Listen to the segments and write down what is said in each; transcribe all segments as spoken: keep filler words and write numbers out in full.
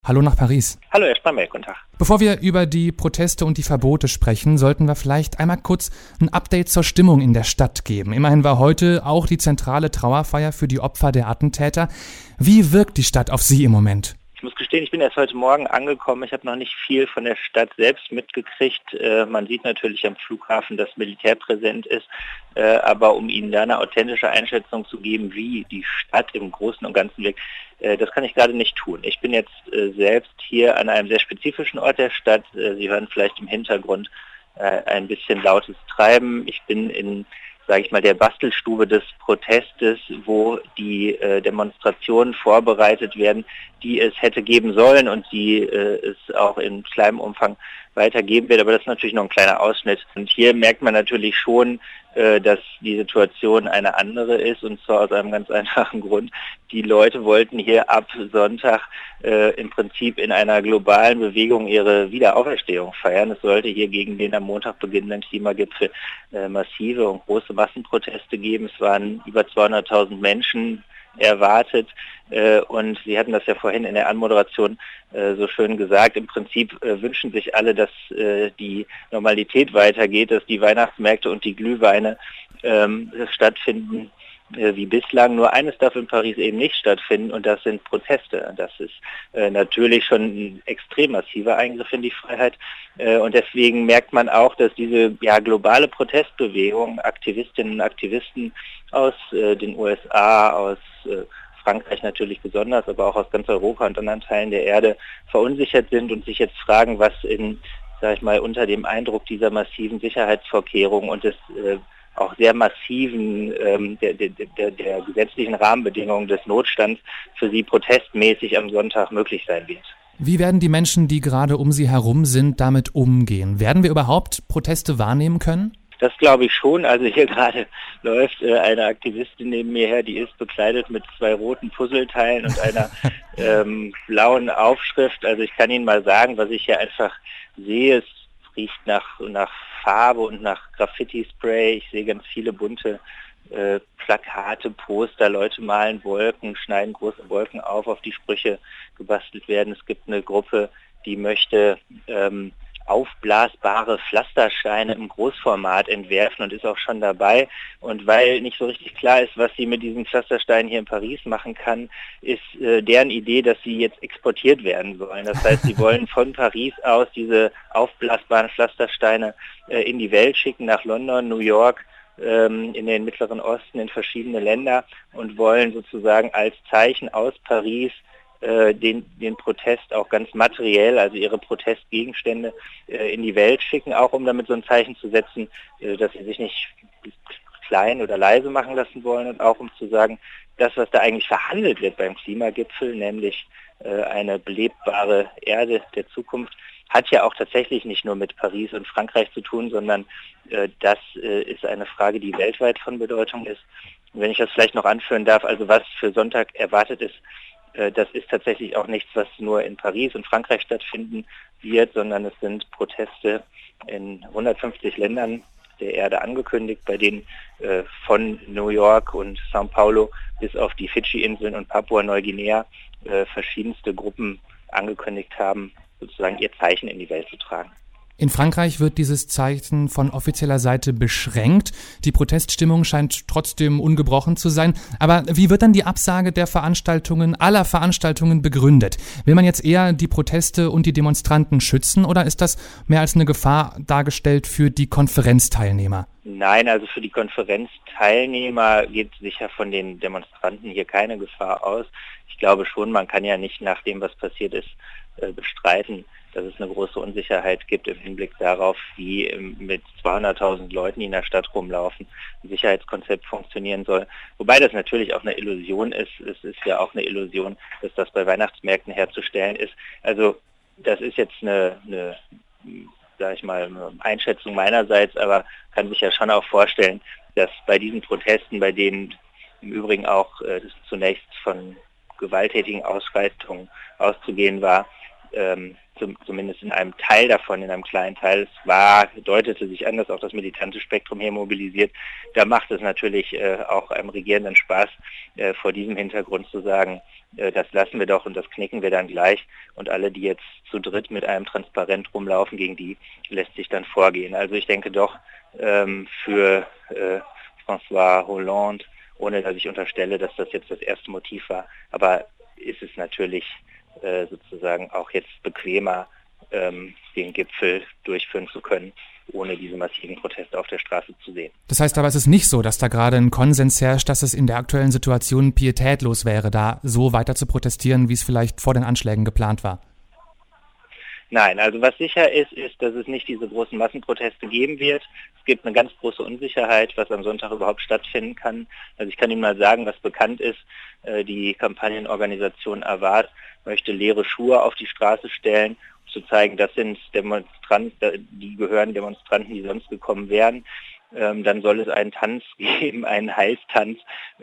Hallo nach Paris. Hallo, Herr Spamberg, guten Tag. Bevor wir über die Proteste und die Verbote sprechen, sollten wir vielleicht einmal kurz ein Update zur Stimmung in der Stadt geben. Immerhin war heute auch die zentrale Trauerfeier für die Opfer der Attentäter. Wie wirkt die Stadt auf Sie im Moment? Ich muss gestehen, ich bin erst heute Morgen angekommen. Ich habe noch nicht viel von der Stadt selbst mitgekriegt. Äh, man sieht natürlich am Flughafen, dass Militär präsent ist. Äh, aber um Ihnen da eine authentische Einschätzung zu geben, wie die Stadt im Großen und Ganzen wirkt, äh, das kann ich gerade nicht tun. Ich bin jetzt äh, selbst hier an einem sehr spezifischen Ort der Stadt. Äh, Sie hören vielleicht im Hintergrund äh, ein bisschen lautes Treiben. Ich bin in sage ich mal, der Bastelstube des Protestes, wo die äh, Demonstrationen vorbereitet werden, die es hätte geben sollen und die äh, es auch in kleinem Umfang weitergeben wird. Aber das ist natürlich noch ein kleiner Ausschnitt. Und hier merkt man natürlich schon, äh, dass die Situation eine andere ist, und zwar aus einem ganz einfachen Grund. Die Leute wollten hier ab Sonntag äh, im Prinzip in einer globalen Bewegung ihre Wiederauferstehung feiern. Es sollte hier gegen den am Montag beginnenden Klimagipfel äh, massive und große Massenproteste geben. Es waren über zweihunderttausend Menschen erwartet, äh, und Sie hatten das ja vorhin in der Anmoderation äh, so schön gesagt. Im Prinzip äh, wünschen sich alle, dass äh, die Normalität weitergeht, dass die Weihnachtsmärkte und die Glühweine ähm, stattfinden äh, wie bislang. Nur eines darf in Paris eben nicht stattfinden, und das sind Proteste. Das ist äh, natürlich schon ein extrem massiver Eingriff in die Freiheit, äh, und deswegen merkt man auch, dass diese ja, globale Protestbewegung, Aktivistinnen und Aktivisten aus äh, den U S A, aus äh, Frankreich natürlich besonders, aber auch aus ganz Europa und anderen Teilen der Erde verunsichert sind und sich jetzt fragen, was in, sag ich mal, unter dem Eindruck dieser massiven Sicherheitsvorkehrungen und des äh, auch sehr massiven ähm, der, der, der, der gesetzlichen Rahmenbedingungen des Notstands für sie protestmäßig am Sonntag möglich sein wird. Wie werden die Menschen, die gerade um Sie herum sind, damit umgehen? Werden wir überhaupt Proteste wahrnehmen können? Das glaube ich schon. Also hier gerade läuft äh, eine Aktivistin neben mir her, die ist bekleidet mit zwei roten Puzzleteilen und einer ähm, blauen Aufschrift. Also ich kann Ihnen mal sagen, was ich hier einfach sehe. Es riecht nach, nach Farbe und nach Graffiti-Spray. Ich sehe ganz viele bunte äh, Plakate, Poster. Leute malen Wolken, schneiden große Wolken auf, auf die Sprüche gebastelt werden. Es gibt eine Gruppe, die möchte ähm, aufblasbare Pflastersteine im Großformat entwerfen und ist auch schon dabei. Und weil nicht so richtig klar ist, was sie mit diesen Pflastersteinen hier in Paris machen kann, ist äh, deren Idee, dass sie jetzt exportiert werden sollen. Das heißt, sie wollen von Paris aus diese aufblasbaren Pflastersteine äh, in die Welt schicken, nach London, New York, ähm, in den Mittleren Osten, in verschiedene Länder, und wollen sozusagen als Zeichen aus Paris Den, den Protest auch ganz materiell, also ihre Protestgegenstände äh, in die Welt schicken, auch um damit so ein Zeichen zu setzen, äh, dass sie sich nicht klein oder leise machen lassen wollen, und auch um zu sagen, das, was da eigentlich verhandelt wird beim Klimagipfel, nämlich äh, eine belebbare Erde der Zukunft, hat ja auch tatsächlich nicht nur mit Paris und Frankreich zu tun, sondern äh, das äh, ist eine Frage, die weltweit von Bedeutung ist. Und wenn ich das vielleicht noch anführen darf, also was für Sonntag erwartet ist, das ist tatsächlich auch nichts, was nur in Paris und Frankreich stattfinden wird, sondern es sind Proteste in hundertfünfzig Ländern der Erde angekündigt, bei denen äh, von New York und São Paulo bis auf die Fidschi-Inseln und Papua-Neuguinea äh, verschiedenste Gruppen angekündigt haben, sozusagen ihr Zeichen in die Welt zu tragen. In Frankreich wird dieses Zeichen von offizieller Seite beschränkt. Die Proteststimmung scheint trotzdem ungebrochen zu sein. Aber wie wird dann die Absage der Veranstaltungen, aller Veranstaltungen begründet? Will man jetzt eher die Proteste und die Demonstranten schützen, oder ist das mehr als eine Gefahr dargestellt für die Konferenzteilnehmer? Nein, also für die Konferenzteilnehmer geht sicher von den Demonstranten hier keine Gefahr aus. Ich glaube schon, man kann ja nicht nach dem, was passiert ist, bestreiten, dass es eine große Unsicherheit gibt im Hinblick darauf, wie mit zweihunderttausend Leuten, die in der Stadt rumlaufen, ein Sicherheitskonzept funktionieren soll. Wobei das natürlich auch eine Illusion ist. Es ist ja auch eine Illusion, dass das bei Weihnachtsmärkten herzustellen ist. Also das ist jetzt eine, eine sag ich mal, eine Einschätzung meinerseits, aber kann sich ja schon auch vorstellen, dass bei diesen Protesten, bei denen im Übrigen auch äh, zunächst von gewalttätigen Ausschreitungen auszugehen war, ähm, zum, zumindest in einem Teil davon, in einem kleinen Teil. Es war, deutete sich an, dass auch das militante Spektrum hier mobilisiert. Da macht es natürlich äh, auch einem Regierenden Spaß, äh, vor diesem Hintergrund zu sagen, äh, das lassen wir doch und das knicken wir dann gleich. Und alle, die jetzt zu dritt mit einem Transparent rumlaufen, gegen die lässt sich dann vorgehen. Also ich denke doch, ähm, für äh, François Hollande, ohne dass ich unterstelle, dass das jetzt das erste Motiv war, aber ist es natürlich äh, sozusagen auch jetzt bequemer, ähm, den Gipfel durchführen zu können, ohne diese massiven Proteste auf der Straße zu sehen. Das heißt aber, es ist nicht so, dass da gerade ein Konsens herrscht, dass es in der aktuellen Situation pietätlos wäre, da so weiter zu protestieren, wie es vielleicht vor den Anschlägen geplant war. Nein, also was sicher ist, ist, dass es nicht diese großen Massenproteste geben wird. Es gibt eine ganz große Unsicherheit, was am Sonntag überhaupt stattfinden kann. Also ich kann Ihnen mal sagen, was bekannt ist. Die Kampagnenorganisation Awad möchte leere Schuhe auf die Straße stellen, um zu zeigen, das sind Demonstranten, die gehören Demonstranten, die sonst gekommen wären. Dann soll es einen Tanz geben, einen Heißtanz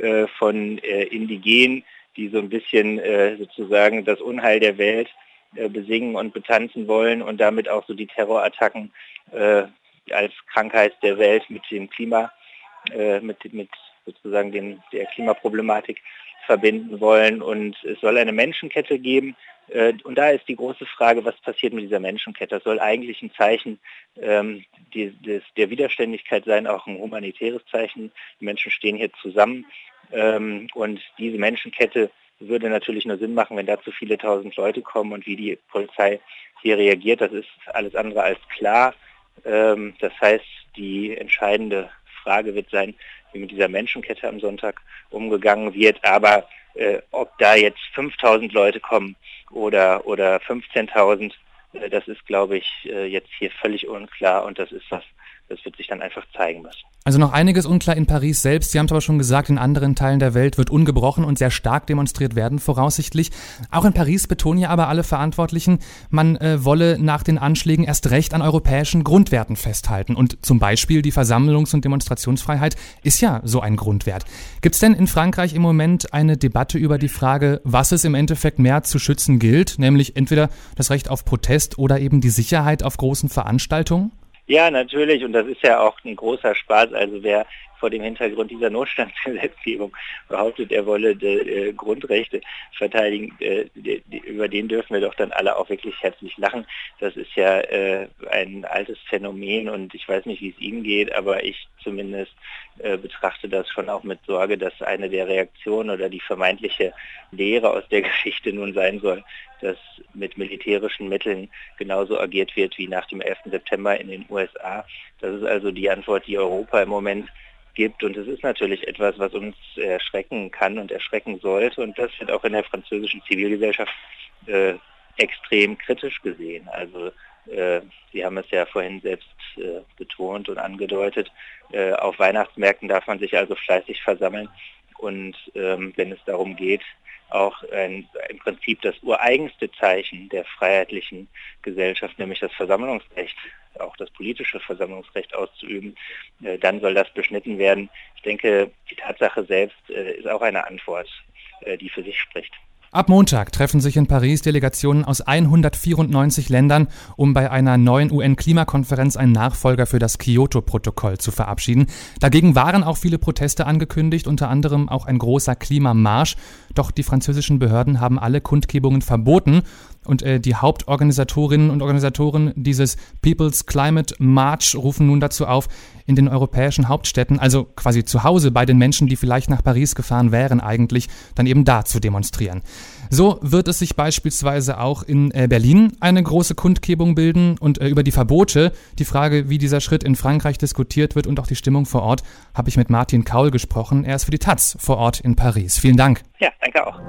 von Indigenen, die so ein bisschen sozusagen das Unheil der Welt besingen und betanzen wollen und damit auch so die Terrorattacken äh, als Krankheit der Welt mit dem Klima, äh, mit, mit sozusagen den, der Klimaproblematik verbinden wollen. Und es soll eine Menschenkette geben. Äh, und da ist die große Frage, was passiert mit dieser Menschenkette? Das soll eigentlich ein Zeichen ähm, die, des, der Widerständigkeit sein, auch ein humanitäres Zeichen. Die Menschen stehen hier zusammen ähm, und diese Menschenkette würde natürlich nur Sinn machen, wenn da zu viele tausend Leute kommen und wie die Polizei hier reagiert, das ist alles andere als klar. Ähm, das heißt, die entscheidende Frage wird sein, wie mit dieser Menschenkette am Sonntag umgegangen wird. Aber äh, ob da jetzt fünftausend Leute kommen oder, oder fünfzehntausend, äh, das ist, glaube ich, äh, jetzt hier völlig unklar und das ist was, das wird sich dann einfach zeigen müssen. Also noch einiges unklar in Paris selbst. Sie haben es aber schon gesagt, in anderen Teilen der Welt wird ungebrochen und sehr stark demonstriert werden, voraussichtlich. Auch in Paris betonen ja aber alle Verantwortlichen, man äh, wolle nach den Anschlägen erst recht an europäischen Grundwerten festhalten. Und zum Beispiel die Versammlungs- und Demonstrationsfreiheit ist ja so ein Grundwert. Gibt es denn in Frankreich im Moment eine Debatte über die Frage, was es im Endeffekt mehr zu schützen gilt, nämlich entweder das Recht auf Protest oder eben die Sicherheit auf großen Veranstaltungen? Ja, natürlich. Und das ist ja auch ein großer Spaß. Also wer vor dem Hintergrund dieser Notstandsgesetzgebung behauptet, er wolle die, äh, Grundrechte verteidigen, äh, die, die, über den dürfen wir doch dann alle auch wirklich herzlich lachen. Das ist ja äh, ein altes Phänomen und ich weiß nicht, wie es Ihnen geht, aber ich zumindest äh, betrachte das schon auch mit Sorge, dass eine der Reaktionen oder die vermeintliche Lehre aus der Geschichte nun sein soll, dass mit militärischen Mitteln genauso agiert wird wie nach dem elften September in den U S A. Das ist also die Antwort, die Europa im Moment gibt und es ist natürlich etwas, was uns erschrecken kann und erschrecken sollte und das wird auch in der französischen Zivilgesellschaft äh, extrem kritisch gesehen. Also äh, Sie haben es ja vorhin selbst äh, betont und angedeutet, äh, auf Weihnachtsmärkten darf man sich also fleißig versammeln und ähm, wenn es darum geht, auch ein, im Prinzip das ureigenste Zeichen der freiheitlichen Gesellschaft, nämlich das Versammlungsrecht, auch das politische Versammlungsrecht auszuüben, äh, dann soll das beschnitten werden. Ich denke, die Tatsache selbst äh, ist auch eine Antwort, äh, die für sich spricht. Ab Montag treffen sich in Paris Delegationen aus hundertvierundneunzig Ländern, um bei einer neuen U N-Klimakonferenz einen Nachfolger für das Kyoto-Protokoll zu verabschieden. Dagegen waren auch viele Proteste angekündigt, unter anderem auch ein großer Klimamarsch. Doch die französischen Behörden haben alle Kundgebungen verboten. Und äh, die Hauptorganisatorinnen und Organisatoren dieses People's Climate March rufen nun dazu auf, in den europäischen Hauptstädten, also quasi zu Hause bei den Menschen, die vielleicht nach Paris gefahren wären eigentlich, dann eben da zu demonstrieren. So wird es sich beispielsweise auch in äh, Berlin eine große Kundgebung bilden und äh, über die Verbote, die Frage, wie dieser Schritt in Frankreich diskutiert wird und auch die Stimmung vor Ort, habe ich mit Martin Kaul gesprochen. Er ist für die Taz vor Ort in Paris. Vielen Dank. Ja, danke auch.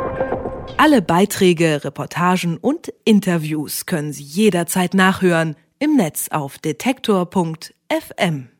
Alle Beiträge, Reportagen und Interviews können Sie jederzeit nachhören im Netz auf detektor punkt f m.